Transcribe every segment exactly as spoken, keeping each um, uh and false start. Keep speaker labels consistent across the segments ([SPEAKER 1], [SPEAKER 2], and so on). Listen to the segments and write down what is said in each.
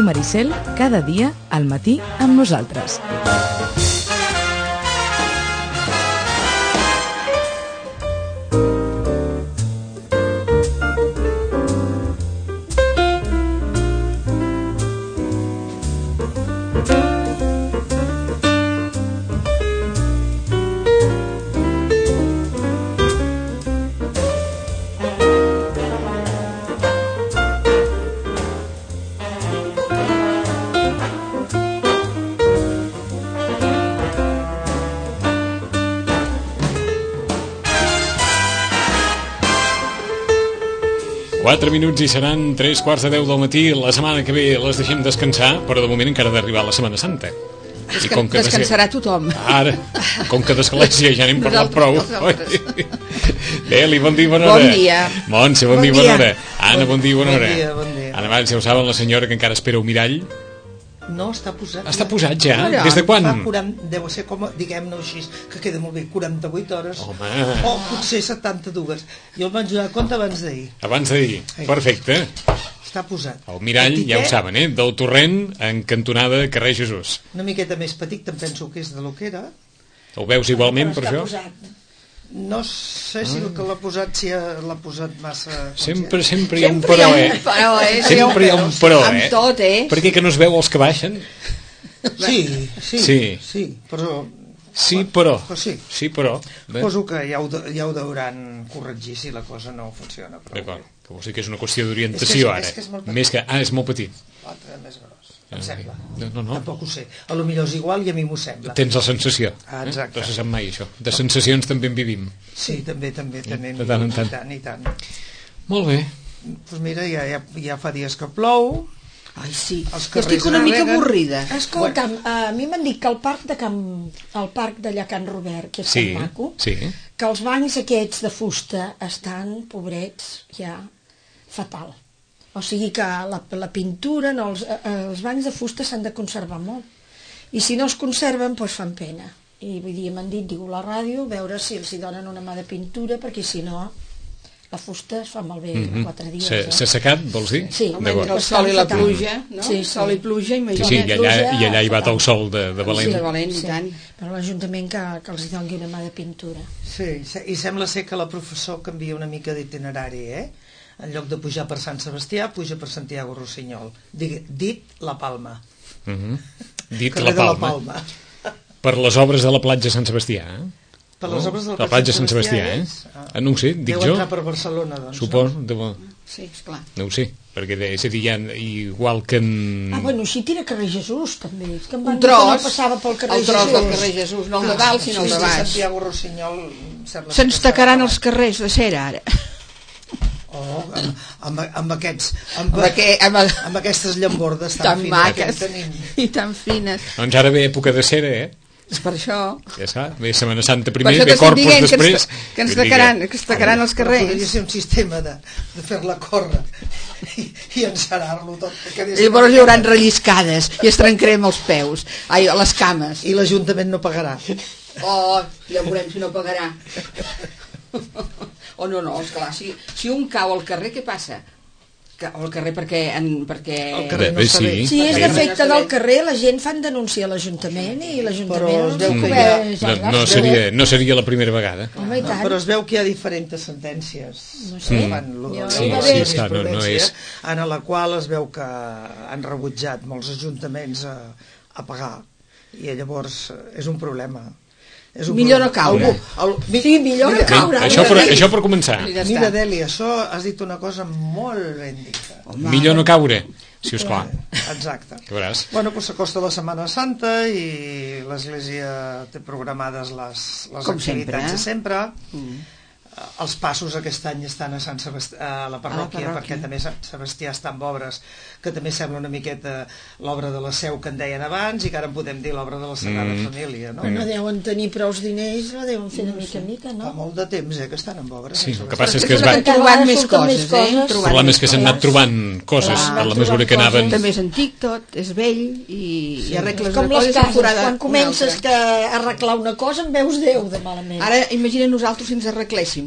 [SPEAKER 1] Maricel, cada dia al matí amb nosaltres.
[SPEAKER 2] quatre minuts i seran tres quarts de deu del matí. La setmana que ve les deixem descansar, però de moment encara ha d'arribar la Setmana Santa.
[SPEAKER 3] I com que descansarà des... tothom.
[SPEAKER 2] Ara, com que d'església ja n'hem parlat prou. Eli, bon dia, bona hora.
[SPEAKER 3] Bon dia.
[SPEAKER 2] Montse, bon, bon dia, bona hora. Anna, bon dia, bona hora.
[SPEAKER 4] Bon dia, bon dia.
[SPEAKER 2] Anna, abans ja ho saben, la senyora que encara espera un mirall.
[SPEAKER 4] No, està posat.
[SPEAKER 2] Està posat ja?
[SPEAKER 4] Allà,
[SPEAKER 2] des de quan?
[SPEAKER 4] Fa quaranta, deu ser com, diguem-ne així, que queda molt bé, quaranta-vuit hores.
[SPEAKER 2] Home.
[SPEAKER 4] O potser setanta-dues. Jo em vaig donar compte abans d'ahir.
[SPEAKER 2] Abans d'ahir, perfecte.
[SPEAKER 4] Està posat.
[SPEAKER 2] El mirall, petit, ja ho saben, eh? Del Torrent, en cantonada Carrer Jesús.
[SPEAKER 4] Una miqueta més petit, em penso que és de lo que era.
[SPEAKER 2] El veus igualment, per això?
[SPEAKER 4] Posat. No sé si el que l'ha posat si l'ha posat massa...
[SPEAKER 2] Sempre, sempre hi ha un però, eh? Sempre hi ha un però, eh?
[SPEAKER 3] Amb tot, eh?
[SPEAKER 2] Per què que no es veu els que baixen?
[SPEAKER 4] Sí, sí, sí, sí, però...
[SPEAKER 2] Sí, però.
[SPEAKER 4] Però sí.
[SPEAKER 2] Sí, però.
[SPEAKER 4] Suposo que ja ho, ja ho deuran corregir si la cosa no funciona.
[SPEAKER 2] D'acord, que vol dir que és una qüestió d'orientació, ara.
[SPEAKER 4] És que és molt petit.
[SPEAKER 2] Més que... Ah, és molt petit.
[SPEAKER 4] L'altre més gros, em sembla.
[SPEAKER 2] No, no, no.
[SPEAKER 4] Tampoc ho sé. A lo millor és igual i a mi m'ho sembla.
[SPEAKER 2] Tens la sensació.
[SPEAKER 4] Ah, exacte.
[SPEAKER 2] Eh? No se sap mai, això. De sensacions també en vivim.
[SPEAKER 4] Sí, també, també. també
[SPEAKER 2] de tant en tant.
[SPEAKER 4] I tant, i tant.
[SPEAKER 2] Molt bé.
[SPEAKER 4] Doncs mira, ja, ja, ja fa dies que plou.
[SPEAKER 3] Ai, sí.
[SPEAKER 4] Estic
[SPEAKER 3] una mica avorrida.
[SPEAKER 5] Escolta'm, a mi m'han dit que el parc de Can, el parc d'allà Can Robert, que és
[SPEAKER 2] sí,
[SPEAKER 5] tan maco,
[SPEAKER 2] sí.
[SPEAKER 5] que els banys aquests de fusta estan, pobrets, ja fatal. O sigui que la, la pintura, no, els, els banys de fusta s'han de conservar molt. I si no es conserven, doncs fan pena. I vull dir, m'han dit, diu la ràdio, veure si els hi donen una mà de pintura, perquè si no... La fusta es fa malbé mm-hmm. quatre dies.
[SPEAKER 2] S'ha
[SPEAKER 5] eh?
[SPEAKER 2] assecat, vols dir?
[SPEAKER 5] Sí.
[SPEAKER 3] Entre el sol i la pluja, no?
[SPEAKER 5] Sí,
[SPEAKER 3] sol i pluja, imagina't.
[SPEAKER 2] Sí, sí, i allà, i allà hi bat el sol de, de valent.
[SPEAKER 3] Sí, de valent, i tant.
[SPEAKER 5] Però l'Ajuntament que, que els doni una mà de pintura.
[SPEAKER 4] Sí, i sembla ser que la professor canvia una mica d'itinerari, eh? En lloc de pujar per Sant Sebastià, puja per Santiago Rossinyol. Dit la Palma.
[SPEAKER 2] Mm-hmm. Dit
[SPEAKER 4] Carrer
[SPEAKER 2] la Palma.
[SPEAKER 4] de la Palma.
[SPEAKER 2] Per les obres de la platja Sant Sebastià, eh?
[SPEAKER 4] Per les obres del
[SPEAKER 2] la platja Sant Sebastià, eh? Ah, no ho sé, dic
[SPEAKER 4] jo.
[SPEAKER 2] Deu
[SPEAKER 4] entrar per Barcelona, doncs.
[SPEAKER 2] Supos,
[SPEAKER 4] no?
[SPEAKER 2] Deu...
[SPEAKER 3] Sí, esclar.
[SPEAKER 2] No ho sé, perquè és a dir, ja, igual que en...
[SPEAKER 5] Ah, bueno, així tira carrer Jesús, també. És que em van
[SPEAKER 3] un tros,
[SPEAKER 5] dir que no passava pel carrer
[SPEAKER 3] el tros
[SPEAKER 5] Jesús.
[SPEAKER 3] del carrer Jesús, no el de dalt, sinó el de baix.
[SPEAKER 4] Santiago Rossinyol...
[SPEAKER 3] Se'ns tacaran els carrers de cera, ara.
[SPEAKER 4] Oh, amb, amb, amb aquests... Amb,
[SPEAKER 3] amb, aquest, amb, el...
[SPEAKER 4] amb aquestes llambordes
[SPEAKER 3] tan
[SPEAKER 4] tan, tan
[SPEAKER 3] maques i tan fines.
[SPEAKER 2] Doncs ara ve època de cera, eh?
[SPEAKER 3] És per això.
[SPEAKER 2] Ja sap, ve Setmana Santa primer, ve Corpus després...
[SPEAKER 3] Que ens tacaran, que ens tacaran els carrers.
[SPEAKER 4] Podria ser un sistema de, de fer-la córrer i, i encerar-lo tot.
[SPEAKER 3] I llavors hi haurà relliscades i es trencarem els peus, ai, les cames.
[SPEAKER 4] I l'Ajuntament no pagarà.
[SPEAKER 3] Oh, ja veurem si no pagarà. O no, no, esclar, si, si un cau al carrer, què passa? Al carrer perquè... En, perquè...
[SPEAKER 4] El carrer no
[SPEAKER 2] sí.
[SPEAKER 5] Si és defecte del carrer, la gent fan denúncia a l'Ajuntament i l'Ajuntament
[SPEAKER 4] es veu
[SPEAKER 5] no,
[SPEAKER 4] que
[SPEAKER 5] poder...
[SPEAKER 2] no, no, seria, no seria la primera vegada.
[SPEAKER 5] Home, i tant.
[SPEAKER 4] Però es veu que hi ha diferents sentències.
[SPEAKER 5] No sé.
[SPEAKER 4] Fan lo,
[SPEAKER 5] Jo,
[SPEAKER 2] sí,
[SPEAKER 5] no
[SPEAKER 2] sí,
[SPEAKER 5] veig.
[SPEAKER 2] està, no, no és...
[SPEAKER 4] En la qual es veu que han rebutjat molts ajuntaments a, a pagar. I llavors és un problema. És un
[SPEAKER 3] millor
[SPEAKER 4] problema.
[SPEAKER 3] no caure.
[SPEAKER 4] Algú, el,
[SPEAKER 5] sí, millor no caure.
[SPEAKER 2] Això per, això per començar.
[SPEAKER 4] Ja mira, Deli, això has dit una cosa molt ben dita.
[SPEAKER 2] Home. Millor no caure, si us clar.
[SPEAKER 4] Exacte.
[SPEAKER 2] Que veuràs.
[SPEAKER 4] Bueno, doncs s'acosta la Setmana Santa i l'Església té programades les, les
[SPEAKER 3] Com
[SPEAKER 4] activitats de
[SPEAKER 3] sempre.
[SPEAKER 4] sempre. Mm. Els passos aquest any estan a Sant Sebastià, a la parròquia,
[SPEAKER 3] a la parròquia,
[SPEAKER 4] perquè també Sant Sebastià està amb obres que també sembla una miqueta l'obra de la Seu que en deien abans i que ara en podem dir l'obra de la Sagrada mm. Família, no?
[SPEAKER 5] No deuen tenir prous diners, la deuen fer de mica en mica, no?
[SPEAKER 4] Fa molt de temps, eh, que estan amb obres.
[SPEAKER 2] Sí, el que passa és que es
[SPEAKER 3] van trobant més coses, eh?
[SPEAKER 2] El problema és que s'han anat trobant coses a la mesura que anaven...
[SPEAKER 3] També és antic tot, és vell i hi arregles
[SPEAKER 5] com
[SPEAKER 3] una cosa
[SPEAKER 5] les cases, quan
[SPEAKER 3] una
[SPEAKER 5] comences que arreglar una cosa en veus deu de malament.
[SPEAKER 3] Ara imagina nosaltres si ens arregléssim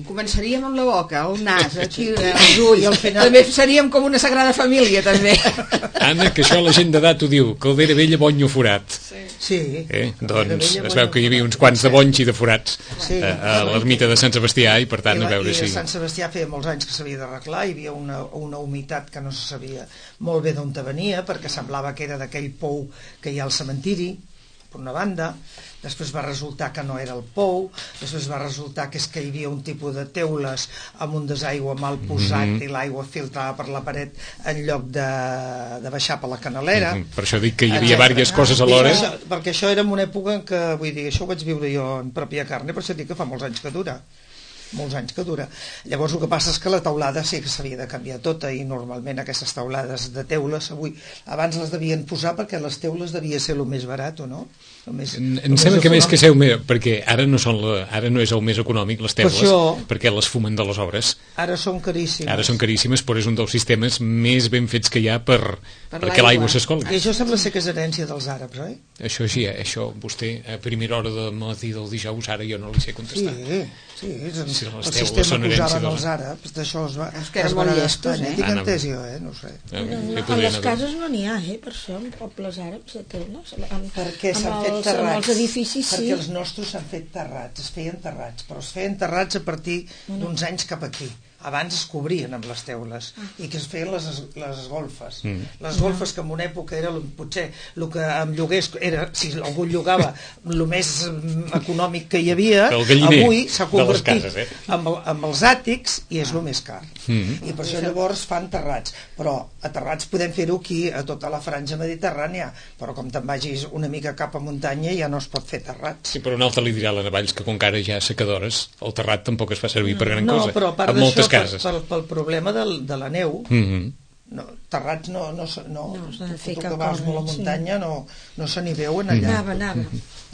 [SPEAKER 3] Començaríem amb la boca, el nas, aquí, els ulls. Al final... També seríem com una sagrada família, també.
[SPEAKER 2] Anna, que això la gent d'edat ho diu, caldera vella, bonyo forat. Sí.
[SPEAKER 4] Sí.
[SPEAKER 2] Eh? Doncs es veu que hi havia uns quants de bonys i de forats sí, a, a l'ermita de Sant Sebastià i per tant
[SPEAKER 4] I,
[SPEAKER 2] a veure
[SPEAKER 4] i
[SPEAKER 2] si...
[SPEAKER 4] I Sant Sebastià feia molts anys que s'havia d'arreglar, hi havia una, una humitat que no se sabia molt bé d'on venia, perquè semblava que era d'aquell pou que hi ha al cementiri, per una banda, després va resultar que no era el pou, després va resultar que és que hi havia un tipus de teules amb un desaigua mal posat mm -hmm. i l'aigua filtrava per la paret en lloc de, de baixar per la canalera.
[SPEAKER 2] Mm -hmm. Per això dic que hi havia diverses coses alhora.
[SPEAKER 4] Això, perquè això era en una època en què, vull dir, això ho vaig viure jo en pròpia carne, per això dic que fa molts anys que dura. molts anys que dura. Llavors el que passa és que la teulada sí que s'havia de canviar tota i normalment aquestes teulades de teules avui, abans les devien posar perquè les teules devia ser el més barat o no? El més,
[SPEAKER 2] em em sembla que més que seu més, perquè ara no, són la, ara no és el més econòmic les teules, per això, perquè les fumen de les obres.
[SPEAKER 4] Ara són caríssimes.
[SPEAKER 2] Ara són caríssimes, però és un dels sistemes més ben fets que hi ha per, per perquè l'aigua s'escolli.
[SPEAKER 4] I això sembla ser que és herència dels àrabs, oi?
[SPEAKER 2] Això sí, això vostè a primera hora de matí del dijous ara jo no li sé contestar.
[SPEAKER 4] Sí, sí, és en,
[SPEAKER 2] si
[SPEAKER 4] el sistema que usaven els àrabs, d'això es va...
[SPEAKER 3] És que eren molt llestos, eh?
[SPEAKER 4] Dic entès jo, eh? No ho sé.
[SPEAKER 5] No, no, a les cases no n'hi ha, eh? Per això, en pobles àrabs, no? Amb,
[SPEAKER 4] perquè s'han fet
[SPEAKER 5] els,
[SPEAKER 4] terrats.
[SPEAKER 5] amb els edificis, sí.
[SPEAKER 4] Perquè els nostres s'han fet terrats, es feien terrats, però es feien terrats a partir d'uns anys cap aquí. Abans es cobrien amb les teules ah. i que es feien les, les golfes mm. les golfes que en una època era potser el que amb lloguers era, si algú llogava el més econòmic que hi havia, avui s'ha convertit cases, eh? amb, amb els àtics i és el més car mm. i per això llavors fan terrats, però a terrats podem fer-ho aquí a tota la franja mediterrània, però com te'n vagis una mica cap a muntanya ja no es pot fer terrats.
[SPEAKER 2] Sí, però un altre li dirà a la Navalls que com que ara ja secadores el terrat tampoc es fa servir per gran
[SPEAKER 4] no,
[SPEAKER 2] cosa,
[SPEAKER 4] però a part
[SPEAKER 2] d'això
[SPEAKER 4] cases. Per, pel problema del, de la neu
[SPEAKER 2] mm-hmm.
[SPEAKER 4] no, terrats no, no, no, no
[SPEAKER 5] tu, tu
[SPEAKER 4] que vas molt a muntanya sí. no, no se n'hi veuen allà.
[SPEAKER 5] Anava, anava.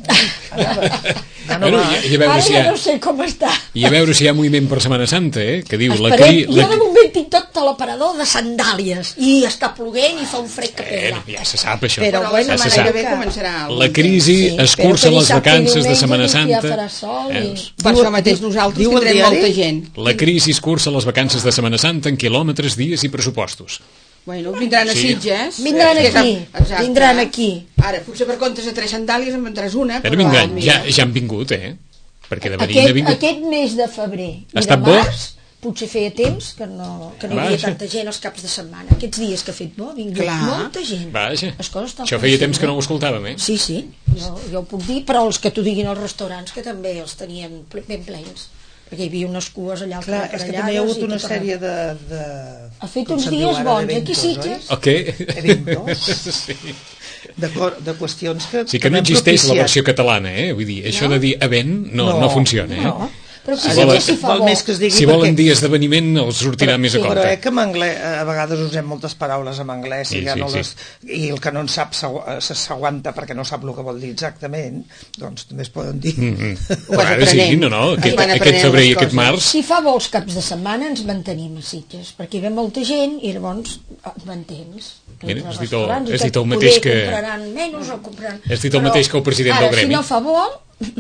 [SPEAKER 4] anava. Ja no
[SPEAKER 2] bueno,
[SPEAKER 4] va.
[SPEAKER 2] I, i a veure
[SPEAKER 5] Ara
[SPEAKER 2] si
[SPEAKER 5] ja
[SPEAKER 2] ha,
[SPEAKER 5] no sé com està.
[SPEAKER 2] I a veure si hi ha moviment per Setmana Santa, eh? Que diu
[SPEAKER 5] Esperem,
[SPEAKER 2] la cri... La...
[SPEAKER 5] Jo de moment tinc tot l'aparador de sandàlies i està ploguent i fa un fred que pega.
[SPEAKER 2] Eh, ja se sap això.
[SPEAKER 3] Però bueno,
[SPEAKER 2] ja se
[SPEAKER 3] sap.
[SPEAKER 2] Que...
[SPEAKER 3] començarà
[SPEAKER 2] la crisi sí, escurça les vacances de Setmana Santa.
[SPEAKER 5] Ja
[SPEAKER 2] eh?
[SPEAKER 3] I... Per això mateix nosaltres
[SPEAKER 4] diu
[SPEAKER 3] tindrem molta gent.
[SPEAKER 2] La crisi escurça les vacances de Setmana Santa en quilòmetres, dies i pressupostos.
[SPEAKER 3] Bueno, vindran a
[SPEAKER 2] sí.
[SPEAKER 3] Sitges.
[SPEAKER 5] Vindran aquí, exacte. Vindran aquí.
[SPEAKER 3] Ara, potser per comptes de tres sandàlies en vendràs una.
[SPEAKER 2] Però vindran, ja, ja han vingut, eh? Perquè de venir
[SPEAKER 5] aquest,
[SPEAKER 2] vingut.
[SPEAKER 5] aquest mes de febrer i de març, potser feia temps que no, que no hi havia tanta gent els caps de setmana. Aquests dies que ha fet bo, ha vingut Clar. molta gent.
[SPEAKER 2] Vaja, això feia temps que no ho escoltàvem, eh?
[SPEAKER 5] Sí, sí, jo, jo ho puc dir, però els que t'ho diguin els restaurants, que també els tenien ben plens. Perquè hi havia unes cues allà al
[SPEAKER 4] Clar, és que també hi ha hagut una sèrie de... de
[SPEAKER 5] ha fet uns dies bons, aquí Sitges.
[SPEAKER 2] Ok.
[SPEAKER 4] Eventos. Sí. De, de qüestions que...
[SPEAKER 2] Sí que no existeix la versió catalana, eh? Vull dir, això no? de dir event no, no, no funciona, eh?
[SPEAKER 5] No. Però
[SPEAKER 2] si,
[SPEAKER 5] si, volen, si, fa
[SPEAKER 4] més que es digui
[SPEAKER 2] si volen perquè... dies d'eveniment els sortirà
[SPEAKER 4] però,
[SPEAKER 2] més a
[SPEAKER 4] sí,
[SPEAKER 2] compte.
[SPEAKER 4] Però eh, que en anglès, a vegades usem moltes paraules en anglès i,
[SPEAKER 2] sí,
[SPEAKER 4] ja
[SPEAKER 2] sí,
[SPEAKER 4] no
[SPEAKER 2] sí.
[SPEAKER 4] les, i el que no en sap s'aguanta perquè no sap el que vol dir exactament, doncs també es poden dir.
[SPEAKER 2] Mm -hmm. Ara sí, no, no, aquest, aquest febrer i aquest març...
[SPEAKER 5] Si fa vols caps de setmana ens mantenim a Sitges, perquè hi ve molta gent i llavors et mantens.
[SPEAKER 2] Mira, has dit el, has dit el mateix que...
[SPEAKER 5] compraran menys o compraran...
[SPEAKER 2] Has dit el mateix que el president
[SPEAKER 5] ara,
[SPEAKER 2] del gremi.
[SPEAKER 5] Si no fa vol...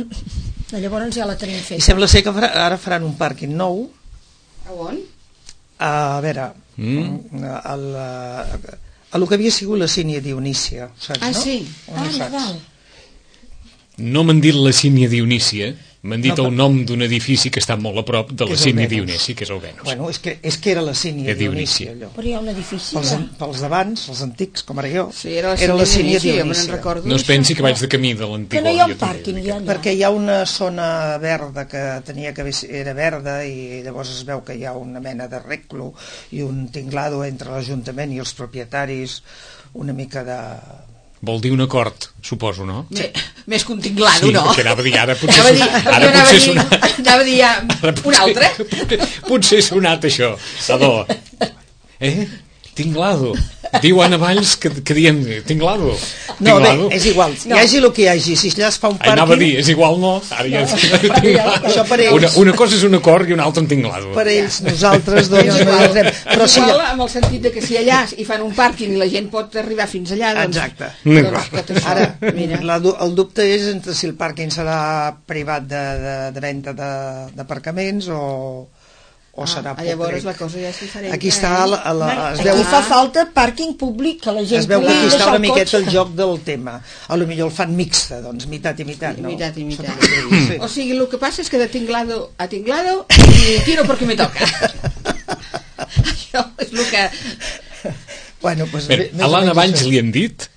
[SPEAKER 5] llavors ja la tenim feta.
[SPEAKER 4] I sembla ser que farà, ara faran un pàrquing nou.
[SPEAKER 3] A on?
[SPEAKER 4] A veure, mm. a, la, a lo que havia sigut la Sínia Dionísia, saps,
[SPEAKER 3] ah,
[SPEAKER 4] no?
[SPEAKER 3] sí.
[SPEAKER 5] Ah, no Nadal.
[SPEAKER 2] No m'han dit la Sínia Dionísia, m'han dit no, el nom d'un edifici que està molt a prop de la Sínia Dionísia, que és el Venus.
[SPEAKER 4] Bueno, és que, és que era la Sínia Dionísia, allò.
[SPEAKER 5] Però hi ha un edifici,
[SPEAKER 4] pels, pels d'abans, els antics, com ara jo,
[SPEAKER 3] sí, era la
[SPEAKER 4] era la Sínia
[SPEAKER 3] Dionísia,
[SPEAKER 4] Dionísia.
[SPEAKER 2] No es pensi que vaig de camí de l'antic.
[SPEAKER 5] Que no hi ha un pàrquing, ja,
[SPEAKER 4] perquè hi ha una zona verda que tenia que era verda i llavors es veu que hi ha una mena de reclo i un tinglado entre l'Ajuntament i els propietaris, una mica de...
[SPEAKER 2] Vol dir un acord, suposo, no?
[SPEAKER 3] Sí. Més que un tinglado,
[SPEAKER 2] sí,
[SPEAKER 3] no?
[SPEAKER 2] Sí, perquè anava a dir ara potser, dir, ara
[SPEAKER 3] anava
[SPEAKER 2] potser
[SPEAKER 3] dir,
[SPEAKER 2] sonat...
[SPEAKER 3] Anava a dir ja un altre.
[SPEAKER 2] Potser sonat això, Adó. Eh? Tinglado. Diu Anna Valls que, que diem tinglado.
[SPEAKER 4] No, bé,
[SPEAKER 2] tinglado.
[SPEAKER 4] és igual, hi hagi el que hi hagi, si allà es fa un
[SPEAKER 2] Ai, anava a dir,
[SPEAKER 4] pàrquing,
[SPEAKER 2] és igual no, ara ja
[SPEAKER 4] això per ells.
[SPEAKER 2] una, una cosa és un acord i una altra un tinglado.
[SPEAKER 4] per ells, nosaltres, doncs,
[SPEAKER 3] És
[SPEAKER 4] no
[SPEAKER 3] igual,
[SPEAKER 4] hi entrem. Però
[SPEAKER 3] és
[SPEAKER 4] sí,
[SPEAKER 3] igual amb el sentit de que si allà hi fan un pàrquing i la gent pot arribar fins allà, doncs...
[SPEAKER 4] exacte.
[SPEAKER 3] doncs tot això,
[SPEAKER 4] Ara,
[SPEAKER 3] mira.
[SPEAKER 4] la, du- el dubte és entre si el pàrquing serà privat de, de, de venda de- d'aparcaments o, o serà
[SPEAKER 3] Ah, llavors
[SPEAKER 4] públic.
[SPEAKER 3] la cosa ja és diferent.
[SPEAKER 4] Aquí està, la, la, es
[SPEAKER 5] Aquí
[SPEAKER 4] veu,
[SPEAKER 5] fa falta pàrquing públic, que la gent
[SPEAKER 4] es veu que
[SPEAKER 5] pugui
[SPEAKER 4] aquí està
[SPEAKER 5] deixar
[SPEAKER 4] una
[SPEAKER 5] el
[SPEAKER 4] miqueta el
[SPEAKER 5] cotxe.
[SPEAKER 4] joc del tema. A lo millor el fan mixta, doncs, mitat i mitat, no?
[SPEAKER 3] Mitat i mitat.
[SPEAKER 4] Sí.
[SPEAKER 3] O sigui, el que passa és que de tinglado a tinglado i tiro perquè me toca. Això és el que...
[SPEAKER 4] Bueno, doncs,
[SPEAKER 2] Bé,
[SPEAKER 4] més
[SPEAKER 2] a
[SPEAKER 4] o
[SPEAKER 2] l'Anna
[SPEAKER 4] menys
[SPEAKER 2] Valls
[SPEAKER 4] això.
[SPEAKER 2] li hem dit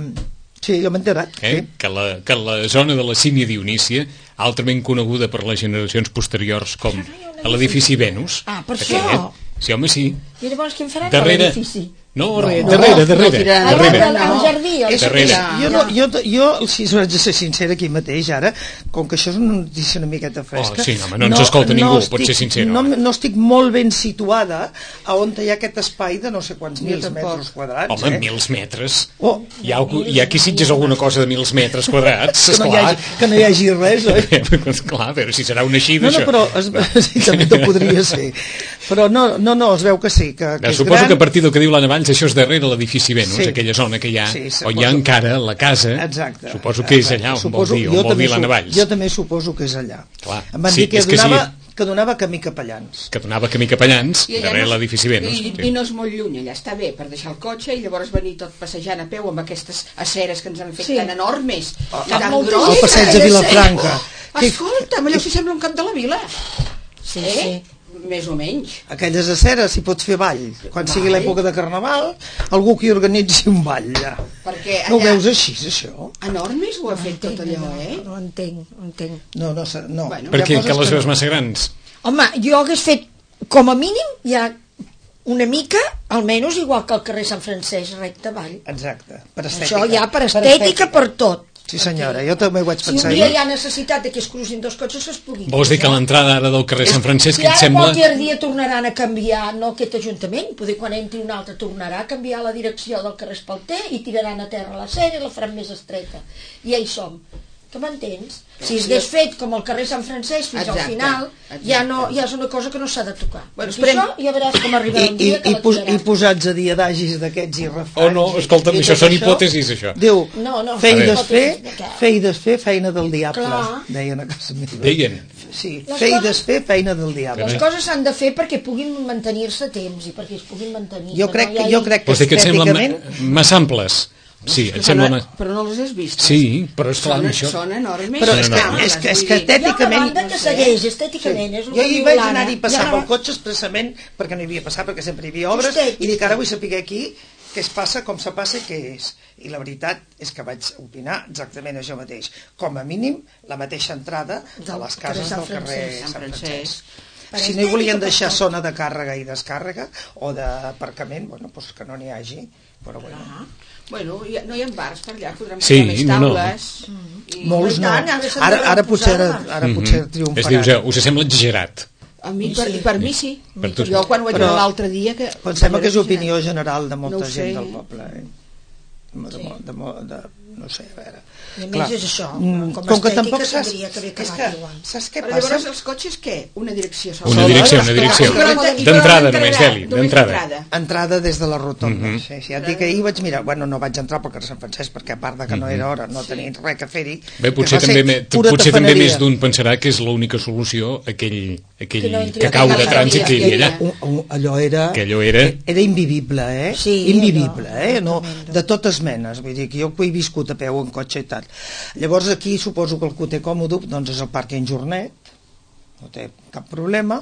[SPEAKER 4] Sí, jo m'he enterat.
[SPEAKER 2] eh,
[SPEAKER 4] Sí.
[SPEAKER 2] que, la, que la zona de la Sínia Dionísia, altrament coneguda per les generacions posteriors com a l'edifici Venus.
[SPEAKER 5] Ah, per
[SPEAKER 2] aquest,
[SPEAKER 5] això.
[SPEAKER 2] Sí, home, sí.
[SPEAKER 5] I llavors què en faran
[SPEAKER 2] Darrere.
[SPEAKER 5] a l'edifici?
[SPEAKER 2] No, re,
[SPEAKER 4] no,
[SPEAKER 2] darrere,
[SPEAKER 3] no
[SPEAKER 2] darrere.
[SPEAKER 3] tiraran
[SPEAKER 5] Ah,
[SPEAKER 2] darrere.
[SPEAKER 5] al- al jardí. al
[SPEAKER 4] És,
[SPEAKER 2] Darrere.
[SPEAKER 4] és,
[SPEAKER 5] jardí.
[SPEAKER 4] jo, no, jo, jo, si us haig de ser sincera aquí mateix ara, com que això és una notícia una miqueta fresca...
[SPEAKER 2] Oh, sí, home, no ens escolta ningú, pot ser sincera.
[SPEAKER 4] No, no estic molt ben situada a on hi ha aquest espai de no sé quants
[SPEAKER 3] Jo
[SPEAKER 4] mils
[SPEAKER 3] tampoc.
[SPEAKER 4] metres quadrats.
[SPEAKER 2] Home,
[SPEAKER 4] eh?
[SPEAKER 2] mils metres.
[SPEAKER 4] Oh,
[SPEAKER 2] Hi ha, algú- hi ha qui Sitges alguna cosa de mils metres quadrats,
[SPEAKER 4] que, no hi
[SPEAKER 2] esclar.
[SPEAKER 4] hagi, que no hi hagi res, oi?
[SPEAKER 2] Esclar, però si serà una així
[SPEAKER 4] No, no,
[SPEAKER 2] d'això.
[SPEAKER 4] però es, sí, també no podria ser. Però no, no, no, es veu que sí, que, que
[SPEAKER 2] Ja,
[SPEAKER 4] és
[SPEAKER 2] suposo
[SPEAKER 4] gran.
[SPEAKER 2] que a partir del que diu l'Anna Valls, això és darrere l'edifici Venus,
[SPEAKER 4] Sí.
[SPEAKER 2] aquella zona que hi ha,
[SPEAKER 4] Sí,
[SPEAKER 2] on hi ha
[SPEAKER 4] suposo.
[SPEAKER 2] encara la casa.
[SPEAKER 4] Exacte.
[SPEAKER 2] Suposo que és
[SPEAKER 4] exacte.
[SPEAKER 2] allà on
[SPEAKER 4] Suposo-
[SPEAKER 2] vol dir,
[SPEAKER 4] jo
[SPEAKER 2] on vol
[SPEAKER 4] també
[SPEAKER 2] dir l'Anna
[SPEAKER 4] su-
[SPEAKER 2] Valls.
[SPEAKER 4] Jo també suposo que és allà.
[SPEAKER 2] Clar.
[SPEAKER 4] Em van
[SPEAKER 2] Sí,
[SPEAKER 4] dir que
[SPEAKER 2] és que
[SPEAKER 4] donava,
[SPEAKER 2] sí.
[SPEAKER 4] que donava camí capellans.
[SPEAKER 2] Que donava camí capellans,
[SPEAKER 3] I allà
[SPEAKER 2] darrere
[SPEAKER 3] no-
[SPEAKER 2] l'edifici Venus.
[SPEAKER 3] I,
[SPEAKER 2] Sí.
[SPEAKER 3] I no és molt lluny, allà està bé per deixar el cotxe i llavors venir tot passejant a peu amb aquestes aceres que ens han fet
[SPEAKER 5] Sí.
[SPEAKER 3] tan enormes,
[SPEAKER 4] Ah,
[SPEAKER 3] tan
[SPEAKER 5] molta
[SPEAKER 3] grosses.
[SPEAKER 4] El
[SPEAKER 5] gent
[SPEAKER 4] passeig de
[SPEAKER 5] ha de
[SPEAKER 4] Vilafranca. Que-
[SPEAKER 3] Escolta'm, allò s'hi sembla un camp de la vila.
[SPEAKER 5] Sí,
[SPEAKER 3] Eh?
[SPEAKER 5] sí.
[SPEAKER 3] Més o menys.
[SPEAKER 4] Aquelles aceres s'hi pot fer ball. Quan sigui
[SPEAKER 3] Ball?
[SPEAKER 4] l'època de Carnaval, algú que hi organitzi un ball allà.
[SPEAKER 3] Perquè
[SPEAKER 4] No ho
[SPEAKER 3] allà
[SPEAKER 4] veus així, això?
[SPEAKER 3] enormes ho ha fet tot allò,
[SPEAKER 5] no,
[SPEAKER 3] eh?
[SPEAKER 5] No ho entenc, no ho entenc.
[SPEAKER 4] No, no, se- no.
[SPEAKER 3] Bueno,
[SPEAKER 2] Per
[SPEAKER 4] Hi ha
[SPEAKER 2] què?
[SPEAKER 4] coses
[SPEAKER 2] Que les
[SPEAKER 4] no.
[SPEAKER 2] veus massa grans?
[SPEAKER 5] Home, jo hagués fet, com a mínim, ja una mica, almenys igual que el carrer Sant Francesc, recte avall.
[SPEAKER 4] Exacte, per estètica.
[SPEAKER 5] Això ja per estètica, per tot.
[SPEAKER 4] Sí senyora, jo també ho vaig
[SPEAKER 5] Si un
[SPEAKER 4] pensar
[SPEAKER 5] dia
[SPEAKER 4] ahir.
[SPEAKER 5] hi ha necessitat de que es crucin dos cotxes, es puguin.
[SPEAKER 2] Vols dir que a l'entrada ara del carrer Sant Francesc
[SPEAKER 5] Si
[SPEAKER 2] que et
[SPEAKER 5] ara
[SPEAKER 2] sembla...
[SPEAKER 5] qualsevol dia tornaran a canviar, no aquest Ajuntament, poder quan entri un altre tornarà a canviar la direcció del carrer Espalter i tiraran a terra la sèrie i la faran més estreta. I ja hi som. Que m'entens? Si es hagués fet com el carrer Sant Francesc fins
[SPEAKER 3] Exacte,
[SPEAKER 5] al final,
[SPEAKER 3] exacte.
[SPEAKER 5] ja, no, ja és una cosa que no s'ha de tocar.
[SPEAKER 3] Bueno,
[SPEAKER 5] I
[SPEAKER 3] esperem-
[SPEAKER 5] això ja veuràs com arribarà
[SPEAKER 4] I,
[SPEAKER 5] un
[SPEAKER 4] i,
[SPEAKER 5] dia que
[SPEAKER 4] i,
[SPEAKER 5] la
[SPEAKER 4] pos, i
[SPEAKER 5] tiraran.
[SPEAKER 4] posats a dia d'agis d'aquests i refranys.
[SPEAKER 2] Oh, no, escolta'm,
[SPEAKER 4] i
[SPEAKER 2] això
[SPEAKER 4] tot
[SPEAKER 2] són hipòtesis, això.
[SPEAKER 4] Diu,
[SPEAKER 5] No, no,
[SPEAKER 4] fer i
[SPEAKER 5] són
[SPEAKER 4] desfer,
[SPEAKER 5] hipòtesis, que-
[SPEAKER 4] fer i desfer, feina del diable,
[SPEAKER 5] Clar.
[SPEAKER 4] deien a casa meva.
[SPEAKER 2] Deien.
[SPEAKER 4] Sí,
[SPEAKER 5] Les
[SPEAKER 4] fer i
[SPEAKER 5] coses-
[SPEAKER 4] desfer, feina del diable.
[SPEAKER 5] Les coses s'han de fer perquè puguin mantenir-se a temps i perquè es puguin mantenir.
[SPEAKER 4] Jo crec,
[SPEAKER 5] no hi
[SPEAKER 4] que,
[SPEAKER 5] hagi-
[SPEAKER 4] jo crec que
[SPEAKER 2] Vols dir que et semblen
[SPEAKER 4] estèticament...
[SPEAKER 2] ma- massa amples? Sí, et
[SPEAKER 3] Però
[SPEAKER 2] sembla...
[SPEAKER 3] no,
[SPEAKER 2] ma-
[SPEAKER 3] però no les has vist.
[SPEAKER 2] Sí, però esclar,
[SPEAKER 3] Són,
[SPEAKER 2] això...
[SPEAKER 3] són enormes.
[SPEAKER 4] Però
[SPEAKER 3] són
[SPEAKER 4] és que-
[SPEAKER 3] enormes,
[SPEAKER 4] és que- és
[SPEAKER 3] vull
[SPEAKER 4] que
[SPEAKER 3] dir.
[SPEAKER 5] Hi ha una
[SPEAKER 4] estèticament-
[SPEAKER 5] banda que segueix, estèticament, és el
[SPEAKER 4] Jo
[SPEAKER 5] que
[SPEAKER 4] hi
[SPEAKER 5] diu
[SPEAKER 4] vaig
[SPEAKER 5] l'Anna.
[SPEAKER 4] anar-hi passar
[SPEAKER 5] Hi ha
[SPEAKER 4] pel
[SPEAKER 5] una-
[SPEAKER 4] cotxe expressament perquè no hi havia passat, perquè sempre hi havia obres,
[SPEAKER 5] Estètic.
[SPEAKER 4] i dic, ara vull saber aquí què es passa, com se passa i què és. I la veritat és que vaig opinar exactament això mateix. Com a mínim, la mateixa entrada de
[SPEAKER 5] Del
[SPEAKER 4] les
[SPEAKER 5] carrer
[SPEAKER 4] cases
[SPEAKER 5] Sant
[SPEAKER 4] del carrer
[SPEAKER 5] Francesc.
[SPEAKER 4] Sant
[SPEAKER 3] Sant
[SPEAKER 4] Francesc.
[SPEAKER 3] Francesc.
[SPEAKER 5] Per
[SPEAKER 4] Si no hi volien
[SPEAKER 5] estètica,
[SPEAKER 4] deixar
[SPEAKER 5] per tot.
[SPEAKER 4] zona de càrrega i descàrrega o d'aparcament, bueno, doncs que no n'hi hagi, però bueno.
[SPEAKER 3] Ah. Bueno, hi ha, no hi ha bars per allà, podrem
[SPEAKER 2] Sí,
[SPEAKER 3] posar més
[SPEAKER 2] no, no.
[SPEAKER 3] taules. I...
[SPEAKER 4] Molts no.
[SPEAKER 5] tant, ara s'han
[SPEAKER 4] Ara,
[SPEAKER 5] de
[SPEAKER 4] ara potser, ara,
[SPEAKER 5] posar.
[SPEAKER 4] ara potser
[SPEAKER 2] Es
[SPEAKER 4] triomfaran.
[SPEAKER 2] diu, ja, us sembla exagerat.
[SPEAKER 3] A mi, per, per mi sí.
[SPEAKER 2] Per tu sí.
[SPEAKER 3] Jo quan ho vaig
[SPEAKER 4] Però-
[SPEAKER 3] veure l'altre dia... Que,
[SPEAKER 4] Em sembla que és opinió general de molta
[SPEAKER 3] No ho sé.
[SPEAKER 4] gent del poble, eh? De, de, de, de, de, no sé, a veure...
[SPEAKER 5] I a més és això,
[SPEAKER 4] Mm,
[SPEAKER 5] com a
[SPEAKER 4] com que
[SPEAKER 5] estètica
[SPEAKER 4] tampoc saps,
[SPEAKER 5] tindria que haver
[SPEAKER 4] és
[SPEAKER 5] acabat
[SPEAKER 4] que,
[SPEAKER 5] igual.
[SPEAKER 4] saps què
[SPEAKER 3] Però
[SPEAKER 4] passa?
[SPEAKER 3] llavors els cotxes què? Una direcció sola.
[SPEAKER 2] Una
[SPEAKER 4] Sola,
[SPEAKER 2] direcció, una
[SPEAKER 4] esclar,
[SPEAKER 2] direcció.
[SPEAKER 4] esclar.
[SPEAKER 3] I per
[SPEAKER 2] D'entrada
[SPEAKER 3] on
[SPEAKER 2] només,
[SPEAKER 3] entrarà?
[SPEAKER 2] Eli,
[SPEAKER 3] Només
[SPEAKER 2] d'entrada.
[SPEAKER 3] entrada.
[SPEAKER 4] Entrada des de la rotonda,
[SPEAKER 2] Mhm.
[SPEAKER 4] sí, sí, ja et dic que ahir vaig mirar, bueno, no vaig entrar pel carrer Sant Francesc perquè a part de que no era hora, no tenia res a fer-hi.
[SPEAKER 2] Bé, potser
[SPEAKER 4] que va
[SPEAKER 2] també,
[SPEAKER 4] ser
[SPEAKER 2] me-
[SPEAKER 4] pura
[SPEAKER 2] potser també
[SPEAKER 4] tafaneria.
[SPEAKER 2] més d'un pensarà que és l'única solució aquell, aquell
[SPEAKER 5] Que no entri
[SPEAKER 2] cacau de
[SPEAKER 3] aquella
[SPEAKER 2] trànsit que hi havia allà.
[SPEAKER 4] Un, un, allò era...
[SPEAKER 2] Que allò era...
[SPEAKER 4] Era invivible, eh?
[SPEAKER 5] Sí,
[SPEAKER 4] invivible,
[SPEAKER 5] allò,
[SPEAKER 4] eh? No,
[SPEAKER 5] tremendo.
[SPEAKER 4] de totes menes, vull dir que jo que ho he viscut a peu en cotxe i tal. Llavors aquí suposo que el que ho té còmode doncs és el pàrquing Jornet, no té cap problema,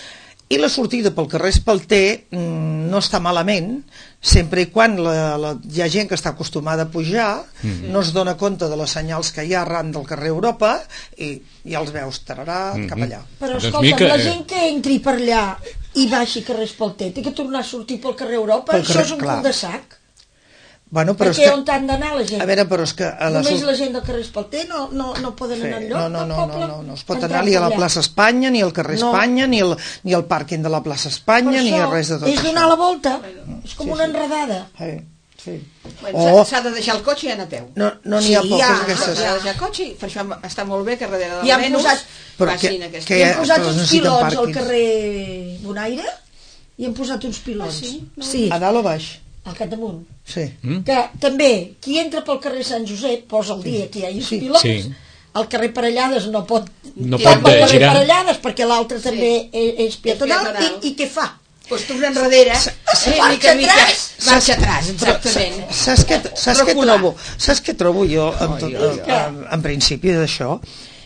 [SPEAKER 4] i la sortida pel carrer Espalter mm, no està malament, sempre i quan la, la, hi ha gent que està acostumada a pujar, mm. no es dona compte de les senyals que hi ha arran del carrer Europa i ja els veus tararà
[SPEAKER 2] Mhm.
[SPEAKER 4] cap allà.
[SPEAKER 5] Però
[SPEAKER 2] Doncs
[SPEAKER 5] escolta'm,
[SPEAKER 2] mica,
[SPEAKER 5] la
[SPEAKER 2] eh.
[SPEAKER 5] gent que entri per allà i baixi carrer Espalter té que tornar a sortir pel carrer Europa,
[SPEAKER 4] Pel
[SPEAKER 5] això
[SPEAKER 4] carrer-
[SPEAKER 5] és un
[SPEAKER 4] clar.
[SPEAKER 5] cul de sac.
[SPEAKER 4] Bueno, però
[SPEAKER 5] perquè
[SPEAKER 4] és que...
[SPEAKER 5] on han d'anar la gent?
[SPEAKER 4] A veure, però és que... A la...
[SPEAKER 5] Només la gent del carrer Espalter no, no, no poden
[SPEAKER 4] Sí,
[SPEAKER 5] anar enlloc
[SPEAKER 4] no, no,
[SPEAKER 5] del
[SPEAKER 4] no,
[SPEAKER 5] poble?
[SPEAKER 4] no, no, no es pot
[SPEAKER 5] Entrar
[SPEAKER 4] anar ni a la
[SPEAKER 5] allà.
[SPEAKER 4] plaça Espanya, ni al carrer
[SPEAKER 5] No.
[SPEAKER 4] Espanya, ni al, ni al pàrquing de la plaça Espanya,
[SPEAKER 5] Per
[SPEAKER 4] ni a
[SPEAKER 5] això,
[SPEAKER 4] res de tot
[SPEAKER 5] és
[SPEAKER 4] això.
[SPEAKER 5] donar la volta, és com
[SPEAKER 4] Sí,
[SPEAKER 5] una
[SPEAKER 4] sí.
[SPEAKER 5] enredada.
[SPEAKER 4] Sí, sí.
[SPEAKER 3] Bueno,
[SPEAKER 4] O...
[SPEAKER 3] s'ha de deixar el cotxe i anar a peu.
[SPEAKER 4] No n'hi
[SPEAKER 5] Sí,
[SPEAKER 4] ha poques
[SPEAKER 5] ja,
[SPEAKER 4] aquestes...
[SPEAKER 3] S'ha de deixar el cotxe i per això està molt bé que darrere del
[SPEAKER 5] I han
[SPEAKER 3] menús
[SPEAKER 5] posat-
[SPEAKER 4] Però
[SPEAKER 3] facin
[SPEAKER 4] que-
[SPEAKER 3] aquesta...
[SPEAKER 4] que
[SPEAKER 5] I han
[SPEAKER 4] Eh,
[SPEAKER 5] posat
[SPEAKER 4] però
[SPEAKER 5] uns
[SPEAKER 4] necessiten
[SPEAKER 5] pilons al
[SPEAKER 4] pàrquings.
[SPEAKER 5] carrer Bonaire i han posat uns pilons.
[SPEAKER 3] Ah, sí? No.
[SPEAKER 5] Sí,
[SPEAKER 4] A dalt o baix?
[SPEAKER 5] al capdamunt.
[SPEAKER 4] Sí.
[SPEAKER 2] Mm?
[SPEAKER 5] Que també, qui entra pel carrer Sant Josep, posa el dia que hi hagi
[SPEAKER 4] Sí.
[SPEAKER 5] pilons,
[SPEAKER 2] Sí.
[SPEAKER 5] el carrer Parellades no pot
[SPEAKER 2] No
[SPEAKER 5] tirar
[SPEAKER 2] pot
[SPEAKER 5] pel
[SPEAKER 2] de
[SPEAKER 5] carrer
[SPEAKER 2] girar.
[SPEAKER 5] Parellades perquè l'altre també és, és peatonal,
[SPEAKER 3] peatonal.
[SPEAKER 5] i, i què fa?
[SPEAKER 3] Doncs tu enrere, eh,
[SPEAKER 5] marxa
[SPEAKER 3] mica en mica,
[SPEAKER 5] atrás.
[SPEAKER 3] marxa atràs, exactament.
[SPEAKER 4] Saps què, saps què
[SPEAKER 3] Recular.
[SPEAKER 4] trobo? Saps què trobo jo, en, tot, en, en principi d'això?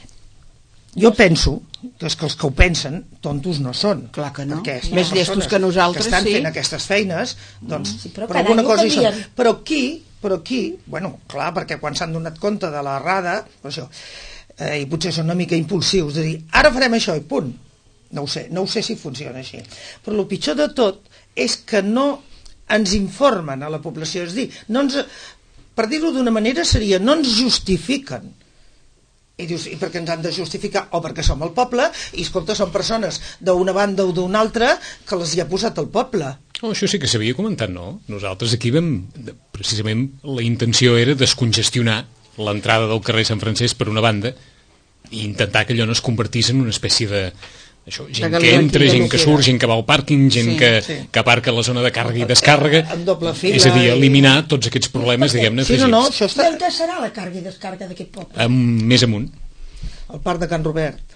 [SPEAKER 4] Jo penso que és que els que ho pensen tontos no són.
[SPEAKER 3] Clar que no.
[SPEAKER 4] Perquè
[SPEAKER 3] Més
[SPEAKER 4] les
[SPEAKER 3] llestos
[SPEAKER 4] persones
[SPEAKER 3] que nosaltres,
[SPEAKER 4] que estan
[SPEAKER 3] sí.
[SPEAKER 4] fent aquestes feines, doncs,
[SPEAKER 5] Sí, però
[SPEAKER 4] per
[SPEAKER 5] cada
[SPEAKER 4] alguna
[SPEAKER 5] any ho
[SPEAKER 4] cosa hi són.
[SPEAKER 5] canvien.
[SPEAKER 4] Però aquí, però aquí, bueno, clar, perquè quan s'han donat compte de la rada, per això, eh, i potser són una mica impulsius, de dir, ara farem això i punt. No ho sé, no ho sé si funciona així. Però el pitjor de tot és que no ens informen a la població, és a dir, no ens, per dir-ho d'una manera seria, no ens justifiquen. I dius, i perquè ens han de justificar? O perquè som el poble, i escolta, són persones d'una banda o d'una altra que les hi ha posat el poble.
[SPEAKER 2] Oh, això sí que s'havia comentat, no? Nosaltres aquí vam, precisament, la intenció era descongestionar l'entrada del carrer Sant Francesc per una banda i intentar que allò no es convertís en una espècie de... Això, gent
[SPEAKER 3] De
[SPEAKER 2] que
[SPEAKER 3] galeria,
[SPEAKER 2] entra,
[SPEAKER 3] de
[SPEAKER 2] gent que
[SPEAKER 3] loquera.
[SPEAKER 2] surt, gent que va al pàrquing, gent
[SPEAKER 3] Sí,
[SPEAKER 2] que,
[SPEAKER 4] sí.
[SPEAKER 2] que aparca a la zona de càrrega i descàrrega,
[SPEAKER 4] En doble fila
[SPEAKER 2] és a dir,
[SPEAKER 4] i-
[SPEAKER 2] eliminar tots aquests problemes, diguem-ne,
[SPEAKER 4] Sí, no, no,
[SPEAKER 2] afegits.
[SPEAKER 4] això
[SPEAKER 5] I
[SPEAKER 4] està
[SPEAKER 5] on serà la càrrega i descàrrega d'aquest poble?
[SPEAKER 2] Amb, més amunt.
[SPEAKER 4] al parc de Can Robert.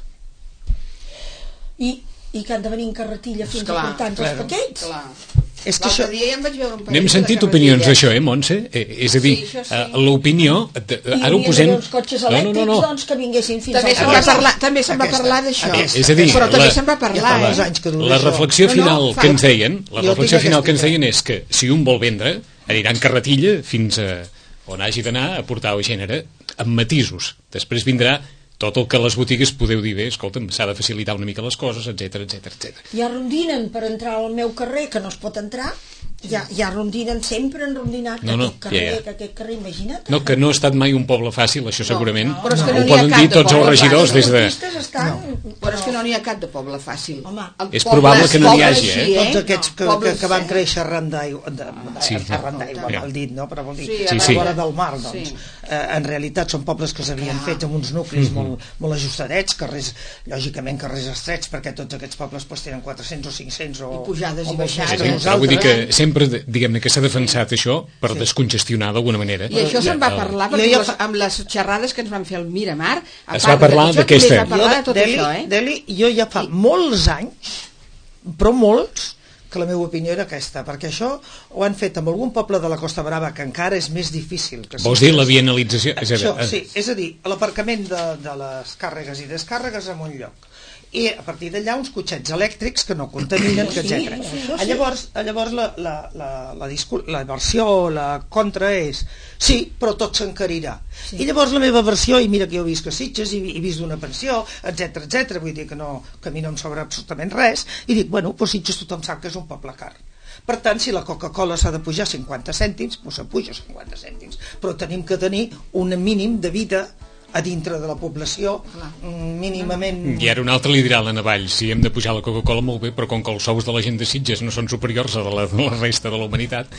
[SPEAKER 5] I, i que han de venir en carretilla fins
[SPEAKER 3] Esclar,
[SPEAKER 5] a portar-nos els
[SPEAKER 4] claro.
[SPEAKER 5] paquets?
[SPEAKER 3] Clar.
[SPEAKER 4] És que
[SPEAKER 3] L'altre
[SPEAKER 4] això...
[SPEAKER 3] dia ja em vaig veure un parell
[SPEAKER 2] N'hem
[SPEAKER 3] de
[SPEAKER 2] sentit
[SPEAKER 3] carretilla.
[SPEAKER 2] opinions d'això, eh, Montse? Eh, és a dir,
[SPEAKER 3] Sí, això sí.
[SPEAKER 2] eh, l'opinió... de-
[SPEAKER 5] I
[SPEAKER 2] Ara ho
[SPEAKER 5] hi
[SPEAKER 2] posem...
[SPEAKER 5] havia uns cotxes elèctrics, doncs, que vinguessin fins
[SPEAKER 3] També
[SPEAKER 5] al
[SPEAKER 3] se'n va
[SPEAKER 5] carrer.
[SPEAKER 3] parlar, també se'n va
[SPEAKER 4] Aquesta-
[SPEAKER 3] parlar d'això.
[SPEAKER 4] aquesta-
[SPEAKER 2] És a dir,
[SPEAKER 3] però també
[SPEAKER 2] la-
[SPEAKER 3] se'n va parlar,
[SPEAKER 4] ja fa
[SPEAKER 3] eh?
[SPEAKER 4] molts anys que dura
[SPEAKER 2] La
[SPEAKER 4] això.
[SPEAKER 2] reflexió
[SPEAKER 3] No, no,
[SPEAKER 2] final
[SPEAKER 3] fa-
[SPEAKER 2] que ens deien, la
[SPEAKER 4] Jo
[SPEAKER 2] reflexió
[SPEAKER 4] tinc
[SPEAKER 2] final que ens
[SPEAKER 4] aquesta
[SPEAKER 2] deien és que si un vol vendre, anirà en carretilla fins a on hagi d'anar a portar el gènere amb matisos. Després vindrà tot el que a les botigues podeu dir bé, escolta'm, s'ha de facilitar una mica les coses, etc etc etc.
[SPEAKER 5] Ja rondinen per entrar al meu carrer, que no es pot entrar, ja, ja rondinen, sempre han rondinat
[SPEAKER 2] No, no,
[SPEAKER 5] aquest carrer,
[SPEAKER 2] ja, ja.
[SPEAKER 5] que aquest carrer, imagina't.
[SPEAKER 2] No, que no ha estat mai un poble fàcil, això segurament.
[SPEAKER 3] no, però és que no
[SPEAKER 2] Ho
[SPEAKER 3] n'hi ha
[SPEAKER 2] poden
[SPEAKER 3] cap
[SPEAKER 2] dir
[SPEAKER 3] de
[SPEAKER 2] tots els
[SPEAKER 3] poble
[SPEAKER 2] regidors
[SPEAKER 3] fàcil.
[SPEAKER 2] des de...
[SPEAKER 5] Els artistes estan...
[SPEAKER 3] Però és que no n'hi ha cap de poble fàcil.
[SPEAKER 5] Home.
[SPEAKER 3] El
[SPEAKER 2] És
[SPEAKER 3] poble-
[SPEAKER 2] probable que no n'hi
[SPEAKER 3] pobles
[SPEAKER 2] hagi, eh?
[SPEAKER 3] així,
[SPEAKER 4] Tots aquests que, que,
[SPEAKER 3] Pobles,
[SPEAKER 4] que van
[SPEAKER 3] eh?
[SPEAKER 4] créixer arran d'aigua, de, de,
[SPEAKER 2] Sí.
[SPEAKER 4] arran d'aigua,
[SPEAKER 2] Ja.
[SPEAKER 4] mal dit, no? Però vol dir,
[SPEAKER 3] Sí,
[SPEAKER 4] a
[SPEAKER 2] Sí,
[SPEAKER 4] la
[SPEAKER 2] sí.
[SPEAKER 4] vora del mar, doncs.
[SPEAKER 3] Sí.
[SPEAKER 4] Eh, en realitat són pobles que s'havien fet amb uns nuclis molt, molt ajustadets, carrers, lògicament carrers estrets, perquè tots aquests pobles pues, tenen quatre-cents o cinc-cents o...
[SPEAKER 3] I pujades
[SPEAKER 4] o
[SPEAKER 3] i
[SPEAKER 4] molts
[SPEAKER 3] baixades.
[SPEAKER 4] més
[SPEAKER 2] Sí,
[SPEAKER 4] que
[SPEAKER 2] sí, però vull dir
[SPEAKER 4] nosaltres.
[SPEAKER 2] que sempre, diguem-ne, que s'ha defensat això per descongestionar d'alguna manera.
[SPEAKER 3] I això se'n va parlar
[SPEAKER 4] Jo
[SPEAKER 3] perquè
[SPEAKER 4] ja
[SPEAKER 3] les,
[SPEAKER 4] fa-
[SPEAKER 3] amb les xerrades que ens van fer al Miramar, a
[SPEAKER 2] Es
[SPEAKER 3] part
[SPEAKER 2] va parlar
[SPEAKER 3] de tot això,
[SPEAKER 2] d'aquesta.
[SPEAKER 3] també es va parlar de tot
[SPEAKER 4] Deli,
[SPEAKER 3] això, eh?
[SPEAKER 4] Deli, jo ja fa molts anys, però molts, que la meva opinió era aquesta, perquè això ho han fet amb algun poble de la Costa Brava que encara és més difícil. Que
[SPEAKER 2] Vols
[SPEAKER 4] sí,
[SPEAKER 2] dir
[SPEAKER 4] que
[SPEAKER 2] la
[SPEAKER 4] sí.
[SPEAKER 2] bienalització? És a dir,
[SPEAKER 4] Això,
[SPEAKER 2] eh,
[SPEAKER 4] sí, és a dir, l'aparcament de, de les càrregues i descàrregues en un lloc. I a partir d'allà uns cotxets elèctrics que no contaminen, que
[SPEAKER 5] Sí,
[SPEAKER 4] etcètera.
[SPEAKER 5] això sí.
[SPEAKER 4] Llavors, llavors la, la, la, la, discu- la versió, la contra és sí, però tot s'encarirà.
[SPEAKER 5] Sí.
[SPEAKER 4] I llavors la meva versió, i mira que jo visc a Sitges i he vist d'una pensió, etc etc, vull dir que, no, que a mi no em sobra absolutament res, i dic, bueno, doncs Sitges tothom sap que és un poble car. Per tant, si la Coca-Cola s'ha de pujar cinquanta cèntims, doncs s'apuja cinquanta cèntims, però tenim que tenir un mínim de vida a dintre de la població, mm, mínimament...
[SPEAKER 2] I ara un altre li dirà a la Navall, si hem de pujar la Coca-Cola molt bé, però com que els sous de la gent de Sitges no són superiors a de la, de la resta de la humanitat,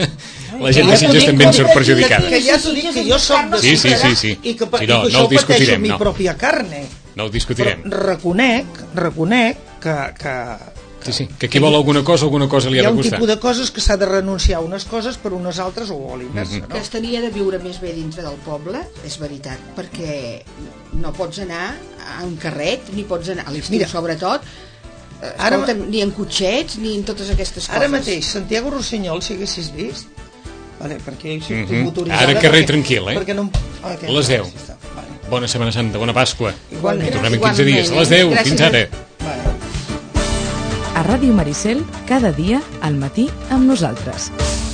[SPEAKER 2] la gent de Sitges també en surt perjudicada.
[SPEAKER 4] Que ja t'ho dic, que jo soc de
[SPEAKER 2] Sí, sí, sí, sí.
[SPEAKER 4] i que, per,
[SPEAKER 2] Sí, no,
[SPEAKER 4] i que
[SPEAKER 2] no ho
[SPEAKER 4] això ho pateixo
[SPEAKER 2] discutirem,
[SPEAKER 4] amb mi
[SPEAKER 2] no.
[SPEAKER 4] pròpia carne.
[SPEAKER 2] No ho discutirem.
[SPEAKER 4] Però reconec, reconec que, que,
[SPEAKER 2] Sí, sí, que qui vol alguna cosa, alguna cosa li
[SPEAKER 4] hi
[SPEAKER 2] ha
[SPEAKER 4] ha
[SPEAKER 2] de
[SPEAKER 4] un
[SPEAKER 2] costar.
[SPEAKER 4] tipus de coses que s'ha de renunciar a unes coses per unes altres o a l'inversa,
[SPEAKER 2] Mhm.
[SPEAKER 4] no?
[SPEAKER 3] Que es tenia de viure més bé dintre del poble, és veritat, perquè no pots anar a un carret, ni pots anar a l'estiu
[SPEAKER 4] Mira,
[SPEAKER 3] sobretot, eh,
[SPEAKER 4] ara-
[SPEAKER 3] escolta'm, ni en cotxets, ni en totes aquestes coses.
[SPEAKER 4] Ara mateix, Santiago Rossinyol, si haguessis vist, vale, perquè jo estic
[SPEAKER 2] Mhm.
[SPEAKER 4] motoritzada...
[SPEAKER 2] Ara carrer
[SPEAKER 4] perquè-
[SPEAKER 2] tranquil, eh?
[SPEAKER 4] Perquè no... em- ah, aquest,
[SPEAKER 2] Les deu.
[SPEAKER 4] sí està, vale.
[SPEAKER 2] Bona Setmana Santa, bona Pasqua.
[SPEAKER 4] Igualment.
[SPEAKER 2] Tornem en quinze dies. A les deu,
[SPEAKER 3] Gràcies.
[SPEAKER 2] fins ara.
[SPEAKER 4] Vale.
[SPEAKER 1] A Ràdio Maricel, cada dia, al matí, amb nosaltres.